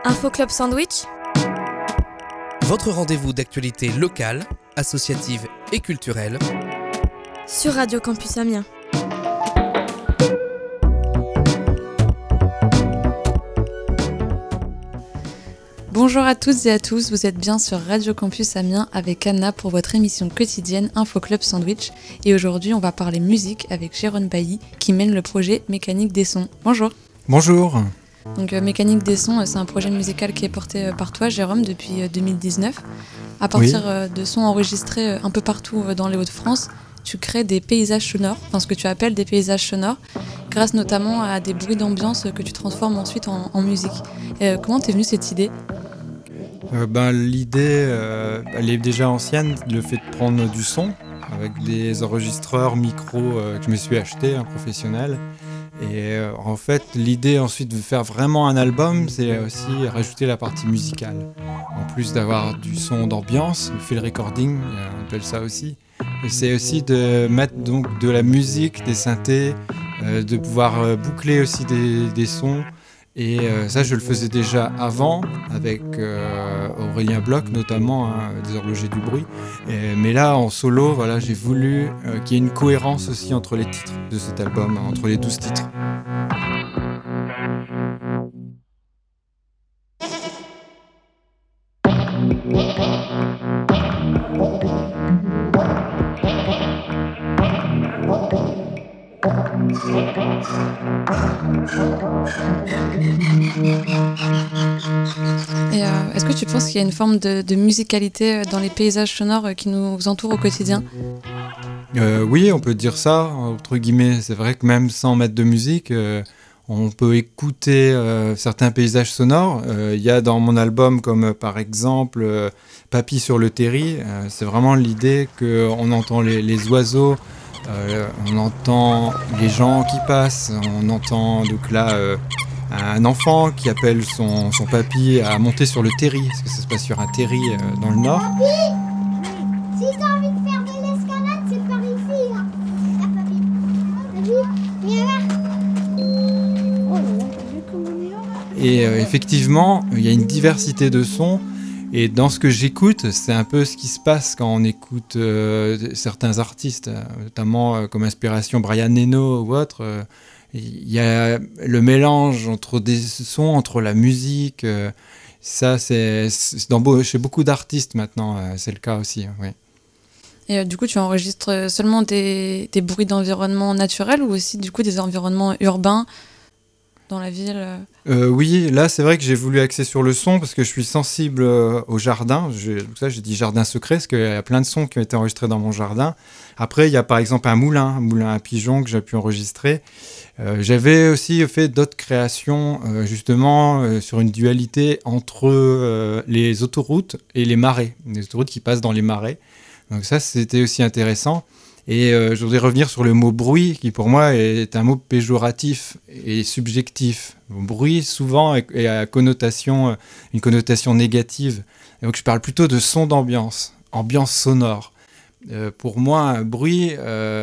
Info Club Sandwich, votre rendez-vous d'actualité locale, associative et culturelle sur Radio Campus Amiens. Bonjour à toutes et à tous, vous êtes bien sur Radio Campus Amiens avec Anna pour votre émission quotidienne Info Club Sandwich. Et aujourd'hui, on va parler musique avec Jérôme Bailly qui mène le projet Mécanique des Sons. Bonjour. Bonjour. Donc Mécanique des Sons, c'est un projet musical qui est porté par toi, Jérôme, depuis 2019. À partir de sons enregistrés un peu partout dans les Hauts-de-France, tu crées des paysages sonores, enfin ce que tu appelles des paysages sonores, grâce notamment à des bruits d'ambiance que tu transformes ensuite en musique. Comment t'es venue cette idée ? L'idée, elle est déjà ancienne, le fait de prendre du son avec des enregistreurs micro que je me suis acheté, un professionnel. Et en fait, l'idée ensuite de faire vraiment un album, c'est aussi rajouter la partie musicale. En plus d'avoir du son d'ambiance, le field recording, on appelle ça aussi. Et c'est aussi de mettre donc de la musique, des synthés, de pouvoir boucler aussi des sons. Et ça, je le faisais déjà avant, avec Aurélien Bloch notamment, des horlogers du bruit. Mais là, en solo, voilà, j'ai voulu qu'il y ait une cohérence aussi entre les titres de cet album, entre les 12 titres. Et est-ce que tu penses qu'il y a une forme de musicalité dans les paysages sonores qui nous entourent au quotidien ? Oui, on peut dire ça, entre guillemets. C'est vrai que même sans mettre de musique, on peut écouter certains paysages sonores. Il y a dans mon album comme par exemple Papy sur le terri. C'est vraiment l'idée qu'on entend les oiseaux, on entend les gens qui passent, on entend donc là un enfant qui appelle son papy à monter sur le terri, parce que ça se passe sur un terri dans le nord. Papy, si t'as envie de faire de l'escalade, c'est par ici. Hein. Là, papy. Papy, viens là. Oh là là, t'as vu comme on est heureux. Et effectivement, il y a une diversité de sons. Et dans ce que j'écoute, c'est un peu ce qui se passe quand on écoute certains artistes, notamment comme inspiration Brian Eno ou autre. Il y a le mélange entre des sons, entre la musique. Ça, c'est chez beaucoup d'artistes maintenant, c'est le cas aussi. Oui. Et du coup, tu enregistres seulement des bruits d'environnement naturel ou aussi du coup des environnements urbains dans la ville ? Oui, là c'est vrai que j'ai voulu axer sur le son parce que je suis sensible au jardin. Donc ça, j'ai dit jardin secret parce qu'il y a plein de sons qui ont été enregistrés dans mon jardin. Après, il y a par exemple un moulin à pigeons que j'ai pu enregistrer. J'avais aussi fait d'autres créations justement sur une dualité entre les autoroutes et les marais. Les autoroutes qui passent dans les marais. Donc ça, c'était aussi intéressant. Et je voudrais revenir sur le mot bruit, qui pour moi est un mot péjoratif et subjectif. Le bruit, souvent, a une connotation négative. Et donc je parle plutôt de son d'ambiance, ambiance sonore. Pour moi, un bruit,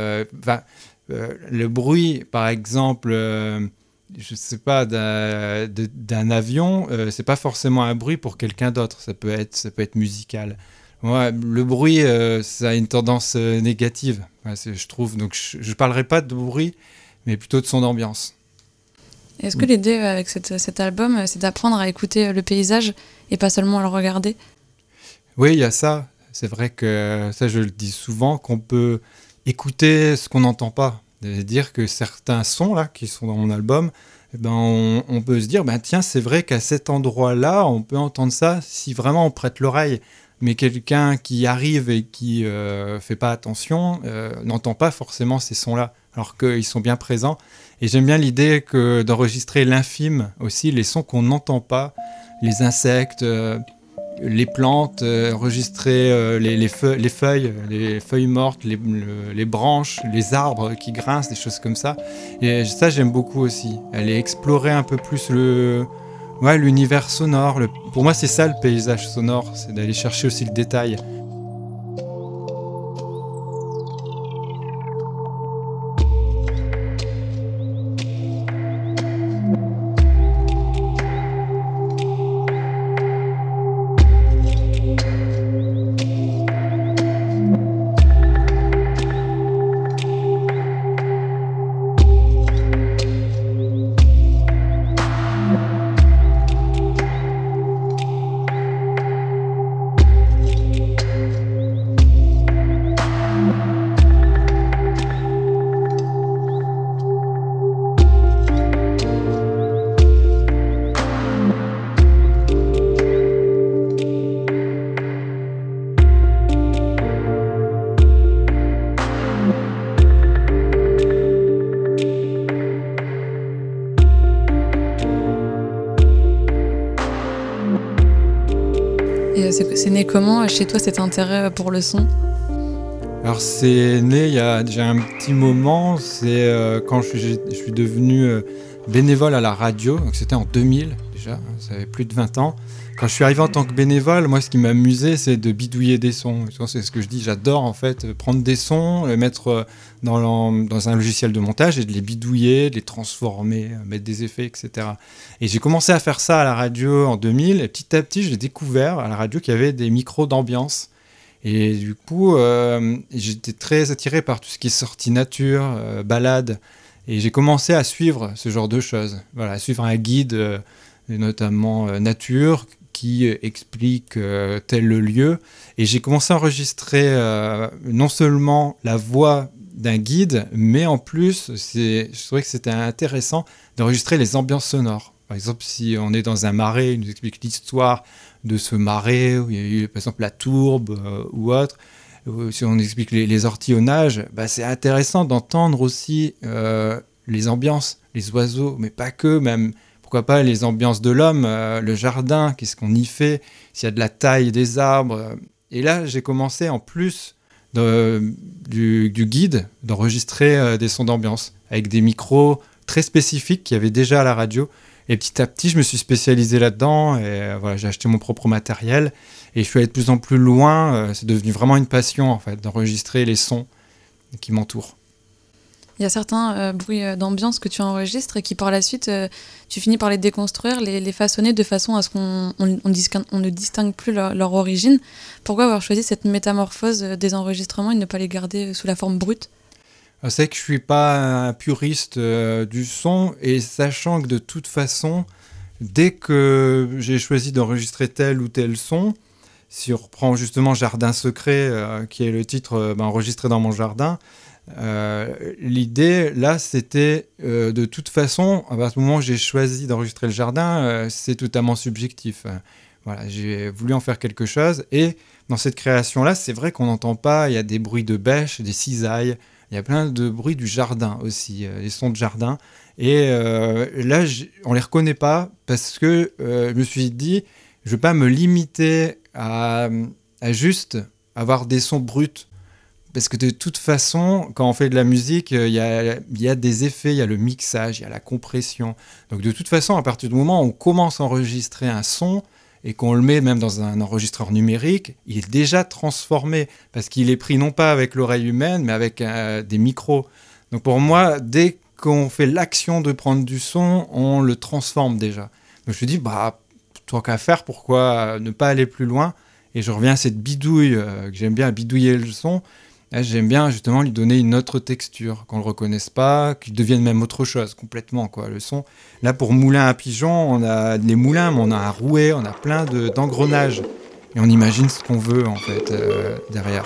le bruit, par exemple, je sais pas, d'un avion, c'est pas forcément un bruit pour quelqu'un d'autre. Ça peut être musical. Ouais, le bruit, ça a une tendance négative, je trouve. Donc, je ne parlerai pas de bruit, mais plutôt de son d'ambiance. Est-ce que l'idée avec cet album, c'est d'apprendre à écouter le paysage et pas seulement à le regarder ? Oui, il y a ça. C'est vrai que ça, je le dis souvent, qu'on peut écouter ce qu'on n'entend pas. C'est-à-dire que certains sons là, qui sont dans mon album, on peut se dire, tiens, c'est vrai qu'à cet endroit-là, on peut entendre ça si vraiment on prête l'oreille. Mais quelqu'un qui arrive et qui fait pas attention n'entend pas forcément ces sons-là, alors qu'ils sont bien présents. Et j'aime bien l'idée d'enregistrer l'infime aussi, les sons qu'on n'entend pas, les insectes, les plantes, enregistrer les feuilles mortes, les branches, les arbres qui grincent, des choses comme ça. Et ça, j'aime beaucoup aussi. Aller explorer un peu plus l'univers sonore. Pour moi, c'est ça le paysage sonore, c'est d'aller chercher aussi le détail. c'est né comment chez toi cet intérêt pour le son? Alors c'est né il y a déjà un petit moment, c'est quand je suis devenu bénévole à la radio, donc c'était en 2000 déjà, ça avait plus de 20 ans. Quand je suis arrivé en tant que bénévole, moi ce qui m'amusait c'est de bidouiller des sons. C'est ce que je dis, j'adore en fait prendre des sons, les mettre dans un logiciel de montage et de les bidouiller, de les transformer, mettre des effets, etc. Et j'ai commencé à faire ça à la radio en 2000 et petit à petit j'ai découvert à la radio qu'il y avait des micros d'ambiance. Et du coup, j'étais très attiré par tout ce qui est sortie nature, balade. Et j'ai commencé à suivre ce genre de choses. Voilà, à suivre un guide, notamment nature, qui explique tel lieu. Et j'ai commencé à enregistrer non seulement la voix d'un guide, mais en plus, je trouvais que c'était intéressant d'enregistrer les ambiances sonores. Par exemple, si on est dans un marais, il nous explique l'histoire de ce marais, où il y a eu par exemple la tourbe ou autre. Si on explique les ortillonnages, c'est intéressant d'entendre aussi les ambiances, les oiseaux, mais pas que, même pourquoi pas les ambiances de l'homme, le jardin, qu'est-ce qu'on y fait, s'il y a de la taille des arbres. Et là, j'ai commencé en plus du guide d'enregistrer des sons d'ambiance avec des micros très spécifiques qu'il y avait déjà à la radio. Et petit à petit, je me suis spécialisé là-dedans et voilà, j'ai acheté mon propre matériel et je suis allé de plus en plus loin. C'est devenu vraiment une passion en fait, d'enregistrer les sons qui m'entourent. Il y a certains bruits d'ambiance que tu enregistres et qui par la suite, tu finis par les déconstruire, les façonner de façon à ce qu'on ne distingue plus leur origine. Pourquoi avoir choisi cette métamorphose des enregistrements et ne pas les garder sous la forme brute ? C'est que je ne suis pas un puriste du son et sachant que de toute façon, dès que j'ai choisi d'enregistrer tel ou tel son, si on reprend justement Jardin secret, qui est le titre enregistré dans mon jardin, l'idée là c'était de toute façon, à partir du moment où j'ai choisi d'enregistrer le jardin, c'est totalement subjectif. Voilà, j'ai voulu en faire quelque chose et dans cette création-là, c'est vrai qu'on n'entend pas, il y a des bruits de bêche, des cisailles, il y a plein de bruits du jardin aussi, les sons de jardin. Et là, on ne les reconnaît pas parce que je me suis dit, je ne veux pas me limiter à juste avoir des sons bruts. Parce que de toute façon, quand on fait de la musique, il y a des effets, il y a le mixage, il y a la compression. Donc de toute façon, à partir du moment où on commence à enregistrer un son, et qu'on le met même dans un enregistreur numérique, il est déjà transformé parce qu'il est pris non pas avec l'oreille humaine, mais avec des micros. Donc pour moi, dès qu'on fait l'action de prendre du son, on le transforme déjà. Donc je me dis, tant qu'à faire, pourquoi ne pas aller plus loin ? Et je reviens à cette bidouille, que j'aime bien bidouiller le son. Là, j'aime bien justement lui donner une autre texture, qu'on ne le reconnaisse pas, qu'il devienne même autre chose complètement, quoi, le son. Là, pour moulin à pigeon, on a des moulins, mais on a un rouet, on a plein d'engrenages. Et on imagine ce qu'on veut, en fait, derrière.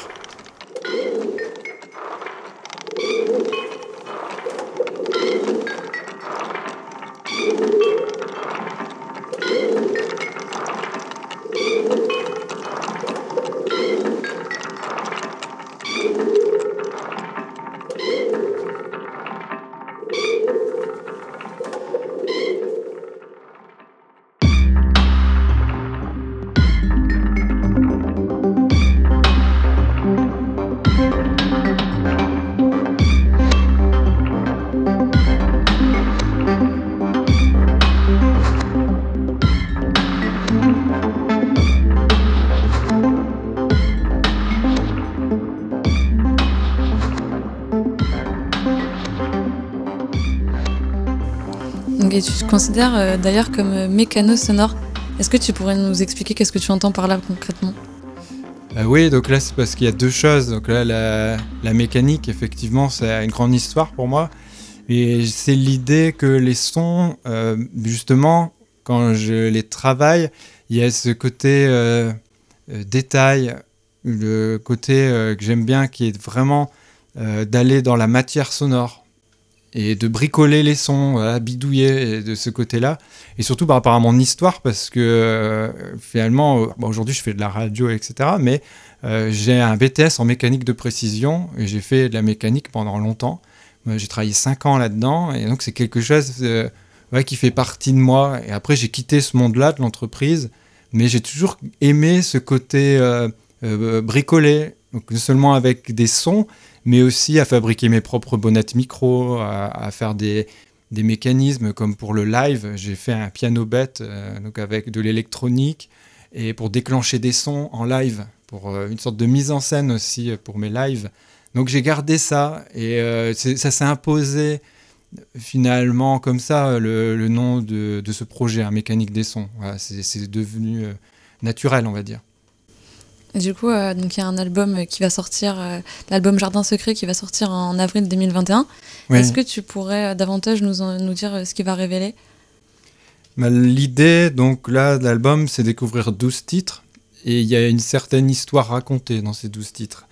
Et tu te considères d'ailleurs comme mécano sonore. Est-ce que tu pourrais nous expliquer qu'est-ce que tu entends par là concrètement ? Oui, donc là c'est parce qu'il y a deux choses. Donc là la mécanique, effectivement, c'est une grande histoire pour moi. Et c'est l'idée que les sons, justement, quand je les travaille, il y a ce côté détail, le côté que j'aime bien qui est vraiment d'aller dans la matière sonore. Et de bricoler les sons, voilà, bidouiller de ce côté-là. Et surtout par rapport à mon histoire, parce que finalement, aujourd'hui je fais de la radio, etc. Mais j'ai un BTS en mécanique de précision, et j'ai fait de la mécanique pendant longtemps. J'ai travaillé 5 ans là-dedans, et donc c'est quelque chose qui fait partie de moi. Et après j'ai quitté ce monde-là de l'entreprise, mais j'ai toujours aimé ce côté bricolé, donc non seulement avec des sons, mais aussi à fabriquer mes propres bonnettes micro, à faire des mécanismes comme pour le live. J'ai fait un piano bête, donc avec de l'électronique, et pour déclencher des sons en live, pour une sorte de mise en scène aussi pour mes lives. Donc j'ai gardé ça, et ça s'est imposé finalement comme ça, le nom de ce projet, Mécanique des sons. Voilà, c'est devenu naturel, on va dire. Et du coup, donc il y a un album qui va sortir, l'album Jardin Secret, qui va sortir en avril 2021. Oui. Est-ce que tu pourrais davantage nous dire ce qu'il va révéler ? L'idée donc là de l'album, c'est découvrir 12 titres, et il y a une certaine histoire racontée dans ces 12 titres.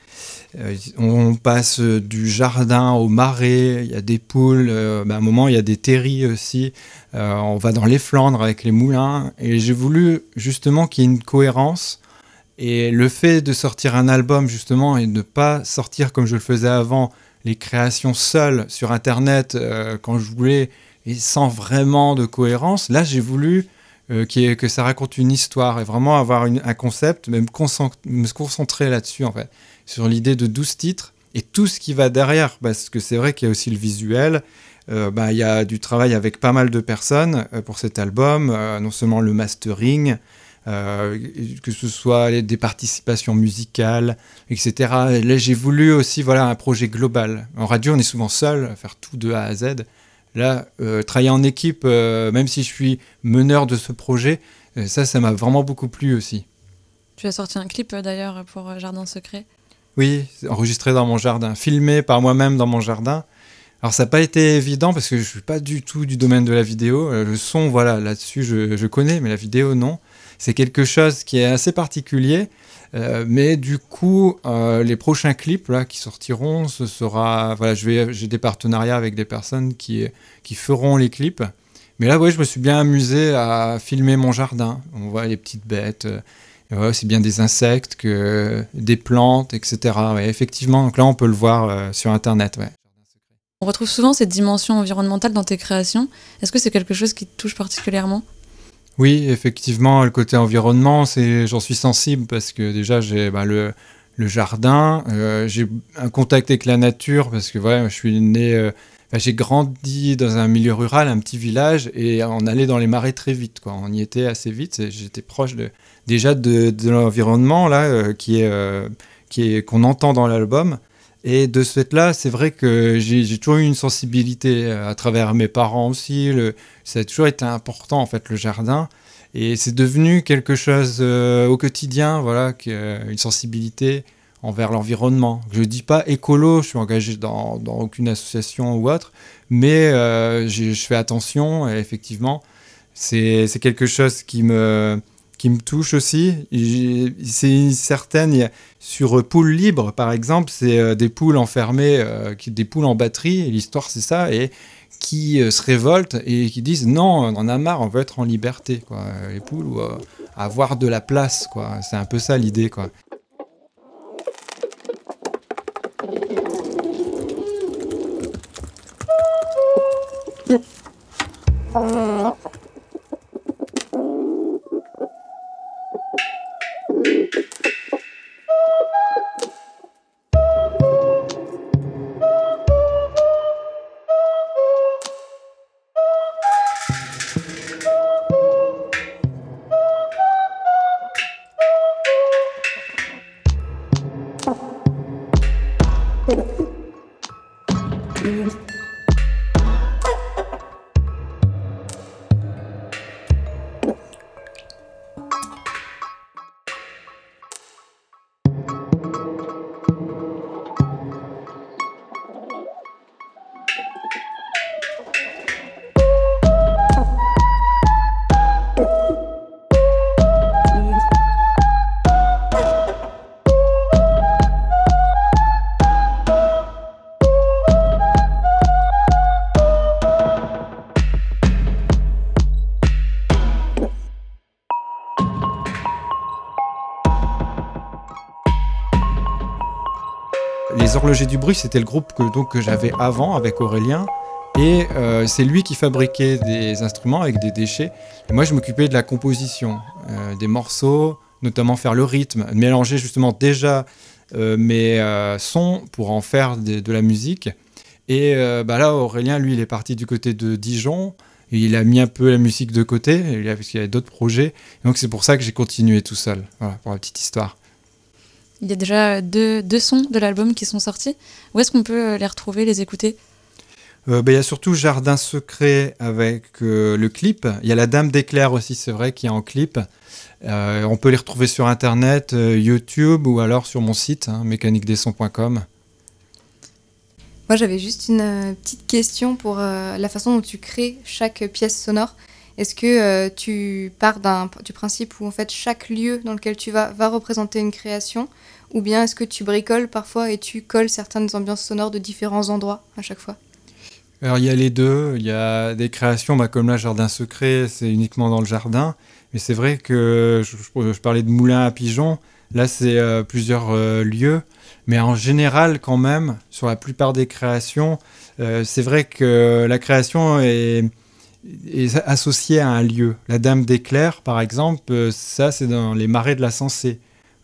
On passe du jardin au marais, il y a des poules, à un moment il y a des terris aussi, on va dans les Flandres avec les moulins, et j'ai voulu justement qu'il y ait une cohérence. Et le fait de sortir un album justement et de ne pas sortir comme je le faisais avant, les créations seules sur internet quand je voulais et sans vraiment de cohérence, là j'ai voulu que ça raconte une histoire et vraiment avoir un concept, me concentrer là-dessus en fait, sur l'idée de 12 titres et tout ce qui va derrière, parce que c'est vrai qu'il y a aussi le visuel, il y a du travail avec pas mal de personnes pour cet album, non seulement le mastering, que ce soit des participations musicales, etc. Et là, j'ai voulu aussi un projet global. En radio, on est souvent seul à faire tout de A à Z. Là, travailler en équipe, même si je suis meneur de ce projet, ça m'a vraiment beaucoup plu aussi. Tu as sorti un clip d'ailleurs pour Jardin Secret ? Oui, enregistré dans mon jardin, filmé par moi-même dans mon jardin. Alors ça n'a pas été évident parce que je ne suis pas du tout du domaine de la vidéo. Le son, là-dessus, je connais, mais la vidéo, non. C'est quelque chose qui est assez particulier, mais du coup, les prochains clips là, qui sortiront, ce sera... j'ai des partenariats avec des personnes qui feront les clips. Mais là, je me suis bien amusé à filmer mon jardin. On voit les petites bêtes, c'est bien des insectes que des plantes, etc. Ouais, effectivement, donc là, on peut le voir sur Internet. Ouais. On retrouve souvent cette dimension environnementale dans tes créations. Est-ce que c'est quelque chose qui te touche particulièrement ? Oui, effectivement, le côté environnement, j'en suis sensible parce que déjà j'ai le jardin, j'ai un contact avec la nature parce que je suis né, j'ai grandi dans un milieu rural, un petit village, et on allait dans les marais très vite, quoi. On y était assez vite, j'étais proche déjà de l'environnement là qu'on entend dans l'album. Et de ce fait-là, c'est vrai que j'ai toujours eu une sensibilité à travers mes parents aussi. Ça a toujours été important, en fait, le jardin. Et c'est devenu quelque chose au quotidien, une sensibilité envers l'environnement. Je ne dis pas écolo, je suis engagé dans aucune association ou autre, mais je fais attention. Et effectivement, c'est quelque chose qui me touche aussi. C'est certaine, sur Poules Libres par exemple, c'est des poules enfermées, des poules en batterie, et l'histoire c'est ça, et qui se révoltent et qui disent non, on en a marre, on veut être en liberté, quoi. Les poules, ou avoir de la place, quoi. C'est un peu ça l'idée, quoi. Les Horlogers du Bruit, c'était le groupe que j'avais avant avec Aurélien. Et c'est lui qui fabriquait des instruments avec des déchets. Et moi, je m'occupais de la composition des morceaux, notamment faire le rythme, mélanger justement déjà mes sons pour en faire de la musique. Et là, Aurélien, lui, il est parti du côté de Dijon. Et il a mis un peu la musique de côté, parce qu'il y avait d'autres projets. Et donc c'est pour ça que j'ai continué tout seul. Voilà, pour la petite histoire. Il y a déjà deux sons de l'album qui sont sortis. Où est-ce qu'on peut les retrouver, les écouter ? Il y a surtout Jardin secret avec le clip. Il y a La Dame d'éclair aussi, c'est vrai, qui est en clip. On peut les retrouver sur Internet, YouTube ou alors sur mon site, mécaniquedessons.com. Moi, j'avais juste une petite question pour la façon dont tu crées chaque pièce sonore. Est-ce que tu pars du principe où en fait chaque lieu dans lequel tu va représenter une création, ou bien est-ce que tu bricoles parfois et tu colles certaines ambiances sonores de différents endroits à chaque fois ? Alors il y a les deux, il y a des créations comme là Jardin secret, c'est uniquement dans le jardin, mais c'est vrai que je parlais de moulin à pigeons, là c'est plusieurs lieux, mais en général quand même, sur la plupart des créations, c'est vrai que la création est associée à un lieu. La Dame d'éclair par exemple, ça c'est dans les marais de la Sensée.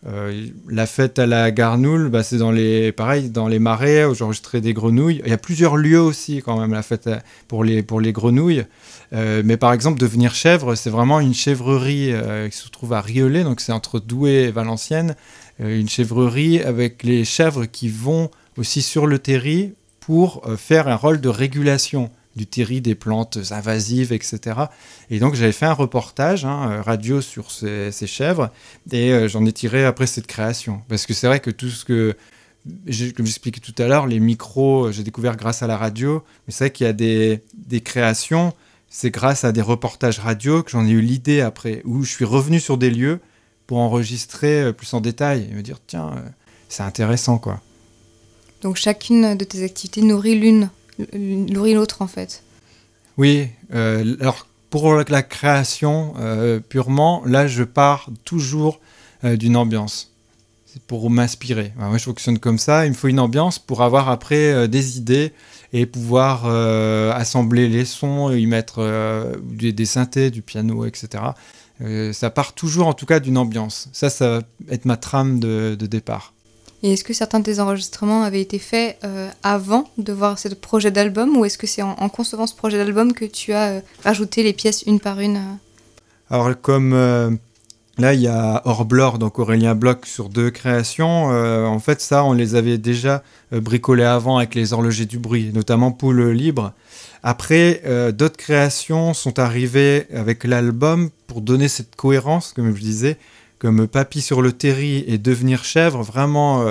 La fête à la Garnoule, c'est dans les marais où j'enregistrais des grenouilles. Il y a plusieurs lieux aussi quand même la fête pour les grenouilles. Mais par exemple Devenir chèvre, c'est vraiment une chèvrerie qui se trouve à Rieulay, donc c'est entre Douai et Valenciennes. Une chèvrerie avec les chèvres qui vont aussi sur le terri pour faire un rôle de régulation du terri, des plantes invasives, etc. Et donc j'avais fait un reportage radio sur ces chèvres et j'en ai tiré après cette création. Parce que c'est vrai que tout ce que, comme j'expliquais tout à l'heure, les micros, j'ai découvert grâce à la radio, mais c'est vrai qu'il y a des créations, c'est grâce à des reportages radio que j'en ai eu l'idée après, où je suis revenu sur des lieux pour enregistrer plus en détail et me dire tiens, c'est intéressant quoi. Donc chacune de tes activités nourrit l'autre en fait. Oui, alors pour la création purement, là je pars toujours d'une ambiance. C'est pour m'inspirer. Alors, moi je fonctionne comme ça, il me faut une ambiance pour avoir après des idées et pouvoir assembler les sons, y mettre des synthés, du piano, etc. Ça part toujours en tout cas d'une ambiance. Ça va être ma trame de départ. Et est-ce que certains de tes enregistrements avaient été faits avant de voir ce projet d'album, ou est-ce que c'est en concevant ce projet d'album que tu as rajouté les pièces une par une Alors comme là il y a Orblor, donc Aurélien Bloch sur 2 créations, en fait ça on les avait déjà bricolés avant avec les horlogers du bruit, notamment Poule Libre. Après d'autres créations sont arrivées avec l'album pour donner cette cohérence, comme je disais, comme Papy sur le terri et Devenir chèvre, vraiment,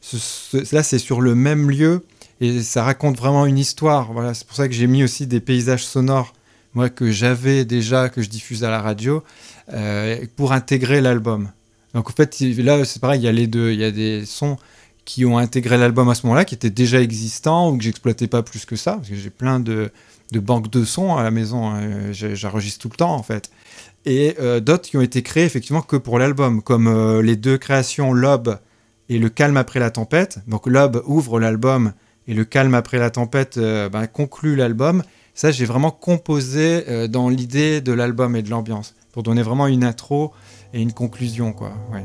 là c'est sur le même lieu et ça raconte vraiment une histoire. Voilà, c'est pour ça que j'ai mis aussi des paysages sonores, moi que j'avais déjà, que je diffuse à la radio, pour intégrer l'album. Donc en fait, là c'est pareil, il y a les deux, il y a des sons qui ont intégré l'album à ce moment-là, qui étaient déjà existants ou que j'exploitais pas plus que ça, parce que j'ai plein de banques de sons à la maison, j'enregistre tout le temps en fait. Et d'autres qui ont été créés effectivement que pour l'album, comme les 2 créations L'Aube et Le Calme après la tempête. Donc L'Aube ouvre l'album et Le Calme après la tempête conclut l'album. Ça, j'ai vraiment composé dans l'idée de l'album et de l'ambiance, pour donner vraiment une intro et une conclusion, quoi. Ouais.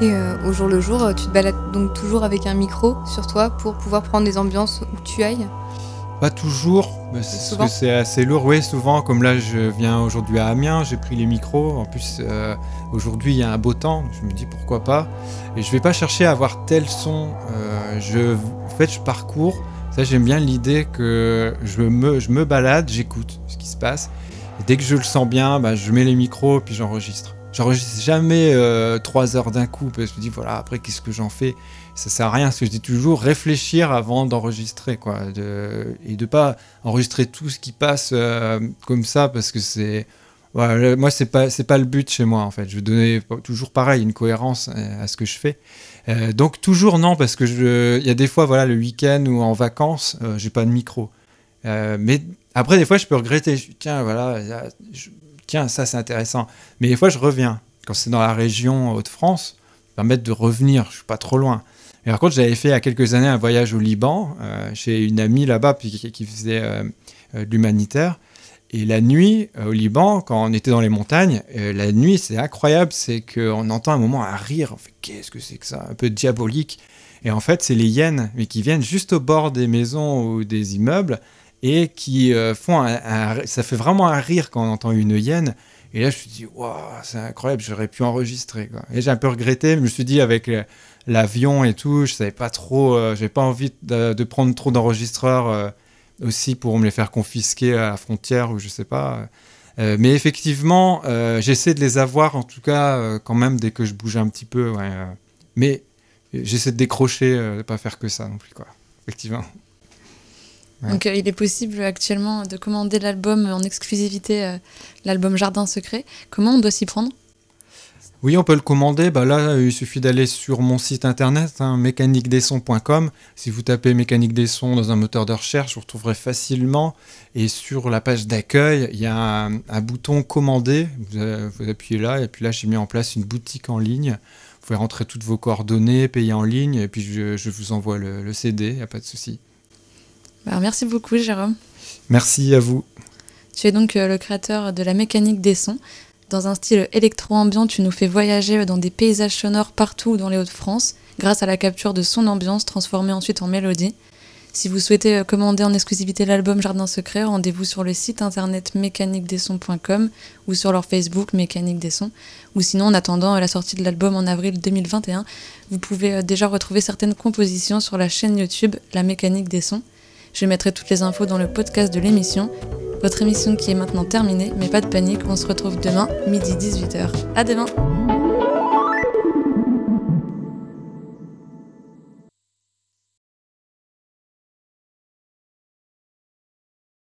Et au jour le jour, tu te balades donc toujours avec un micro sur toi pour pouvoir prendre des ambiances où tu ailles? Pas toujours, parce Souvent. que c'est assez lourd. Oui, souvent, comme là, je viens aujourd'hui à Amiens, j'ai pris les micros. En plus, aujourd'hui, il y a un beau temps, je me dis pourquoi pas. Et je vais pas chercher à avoir tel son. En fait, je parcours. Ça, j'aime bien l'idée que je me balade, j'écoute ce qui se passe. Et dès que je le sens bien, je mets les micros puis j'enregistre. J'enregistre jamais 3 heures d'un coup, parce que je me dis, voilà, après, qu'est-ce que j'en fais? Ça sert à rien, parce que je dis toujours réfléchir avant d'enregistrer, quoi. Et de pas enregistrer tout ce qui passe comme ça, parce que c'est... Voilà, moi, c'est pas le but chez moi, en fait. Je veux donner toujours pareil, une cohérence à ce que je fais. Donc, toujours non, parce que il y a des fois, voilà, le week-end ou en vacances, j'ai pas de micro. Mais après, des fois, je peux regretter. Je dis, tiens, voilà, tiens, ça, c'est intéressant. Mais des fois, je reviens. Quand c'est dans la région Hauts-de-France, ça me permet de revenir. Je suis pas trop loin. Et par contre, j'avais fait il y a quelques années un voyage au Liban chez une amie là-bas qui faisait de l'humanitaire. Et la nuit, au Liban, quand on était dans les montagnes, la nuit, c'est incroyable, c'est qu'on entend un moment un rire. On fait, qu'est-ce que c'est que ça? Un peu diabolique. Et en fait, c'est les hyènes, mais qui viennent juste au bord des maisons ou des immeubles et qui font ça fait vraiment un rire quand on entend une hyène. Et là, je me suis dit, waouh, c'est incroyable, j'aurais pu enregistrer, quoi. Et j'ai un peu regretté, mais je me suis dit, avec l'avion et tout, je savais pas trop, j'avais pas envie de prendre trop d'enregistreurs aussi pour me les faire confisquer à la frontière ou je sais pas. Mais effectivement, j'essaie de les avoir, en tout cas, quand même, dès que je bouge un petit peu. Ouais, mais j'essaie de décrocher, de pas faire que ça non plus, quoi. Effectivement. Ouais. Donc il est possible actuellement de commander l'album en exclusivité, l'album Jardin Secret. Comment on doit s'y prendre? Oui, on peut le commander. Là, il suffit d'aller sur mon site internet, mécaniquedessons.com. Si vous tapez Mécanique des Sons dans un moteur de recherche, vous retrouverez facilement. Et sur la page d'accueil, il y a un bouton commander. Vous appuyez là, et puis là, j'ai mis en place une boutique en ligne. Vous pouvez rentrer toutes vos coordonnées, payer en ligne, et puis je vous envoie le CD, il n'y a pas de souci. Merci beaucoup, Jérôme. Merci à vous. Tu es donc le créateur de la Mécanique des Sons. Dans un style électro-ambiant, tu nous fais voyager dans des paysages sonores partout dans les Hauts-de-France, grâce à la capture de son ambiance transformée ensuite en mélodie. Si vous souhaitez commander en exclusivité l'album Jardin Secret, rendez-vous sur le site internet mécaniquedessons.com ou sur leur Facebook Mécanique des Sons. Ou sinon, en attendant la sortie de l'album en avril 2021, vous pouvez déjà retrouver certaines compositions sur la chaîne YouTube La Mécanique des Sons. Je mettrai toutes les infos dans le podcast de l'émission. Votre émission qui est maintenant terminée, mais pas de panique, on se retrouve demain, midi 18h. À demain!